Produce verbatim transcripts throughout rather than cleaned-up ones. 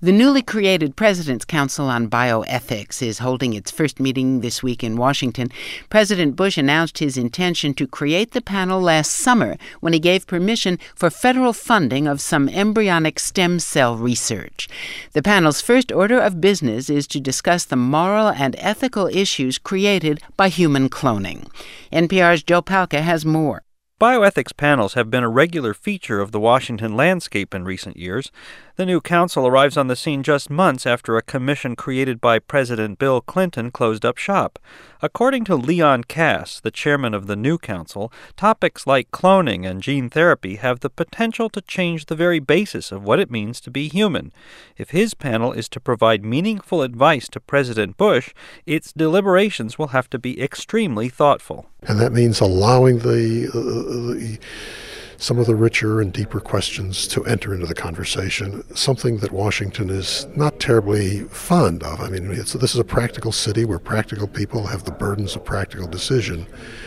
The newly created President's Council on Bioethics is holding its first meeting this week in Washington. President Bush announced his intention to create the panel last summer when he gave permission for federal funding of some embryonic stem cell research. The panel's first order of business is to discuss the moral and ethical issues created by human cloning. N P R's Joe Palca has more. Bioethics panels have been a regular feature of the Washington landscape in recent years. The new council arrives on the scene just months after a commission created by President Bill Clinton closed up shop. According to Leon Kass, the chairman of the new council, topics like cloning and gene therapy have the potential to change the very basis of what it means to be human. If his panel is to provide meaningful advice to President Bush, its deliberations will have to be extremely thoughtful. And that means allowing the, uh, the some of the richer and deeper questions to enter into the conversation, something that Washington is not terribly fond of. I mean, it's, this is a practical city where practical people have the burdens of practical decision.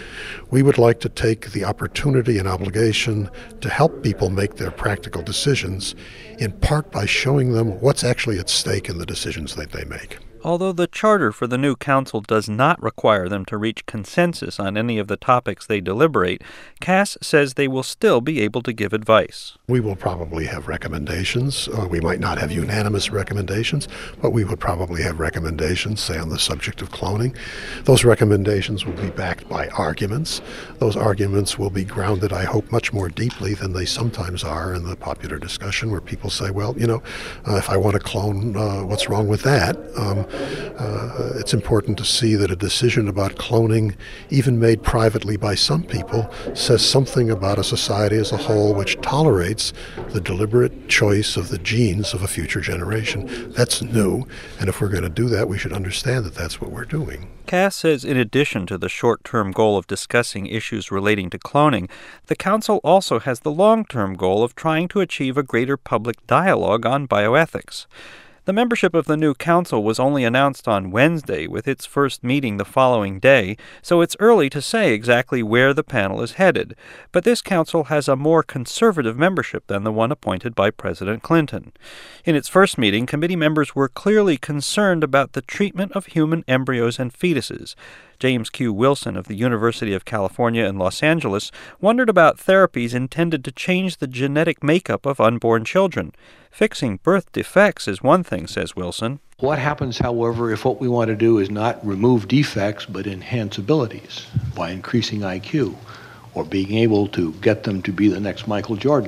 We would like to take the opportunity and obligation to help people make their practical decisions, in part by showing them what's actually at stake in the decisions that they make. Although the charter for the new council does not require them to reach consensus on any of the topics they deliberate, Kass says they will still be able to give advice. We will probably have recommendations. Uh, we might not have unanimous recommendations, but we would probably have recommendations, say, on the subject of cloning. Those recommendations will be backed by arguments. Those arguments will be grounded, I hope, much more deeply than they sometimes are in the popular discussion, where people say, well, you know, uh, if I want to clone, uh, what's wrong with that? Um, Uh, it's important to see that a decision about cloning, even made privately by some people, says something about a society as a whole which tolerates the deliberate choice of the genes of a future generation. That's new, and if we're going to do that, we should understand that that's what we're doing. Kass says in addition to the short-term goal of discussing issues relating to cloning, the council also has the long-term goal of trying to achieve a greater public dialogue on bioethics. The membership of the new council was only announced on Wednesday, with its first meeting the following day, so it's early to say exactly where the panel is headed. But this council has a more conservative membership than the one appointed by President Clinton. In its first meeting, committee members were clearly concerned about the treatment of human embryos and fetuses. James Q. Wilson of the University of California in Los Angeles wondered about therapies intended to change the genetic makeup of unborn children. Fixing birth defects is one thing, says Wilson. What happens, however, if what we want to do is not remove defects but enhance abilities by increasing I Q, or being able to get them to be the next Michael Jordan,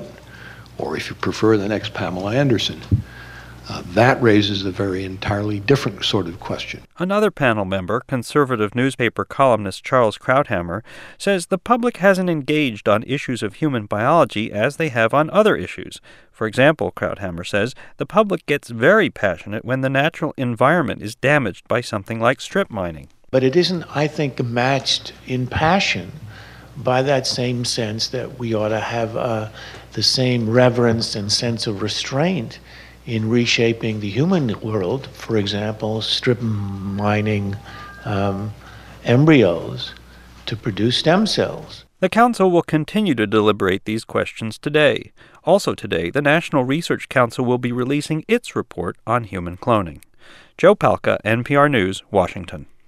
or if you prefer, the next Pamela Anderson? Uh, that raises a very entirely different sort of question. Another panel member, conservative newspaper columnist Charles Krauthammer, says the public hasn't engaged on issues of human biology as they have on other issues. For example, Krauthammer says, the public gets very passionate when the natural environment is damaged by something like strip mining. But it isn't, I think, matched in passion by that same sense that we ought to have uh, the same reverence and sense of restraint in reshaping the human world, for example, strip mining um, embryos to produce stem cells. The council will continue to deliberate these questions today. Also today, the National Research Council will be releasing its report on human cloning. Joe Palca, N P R News, Washington.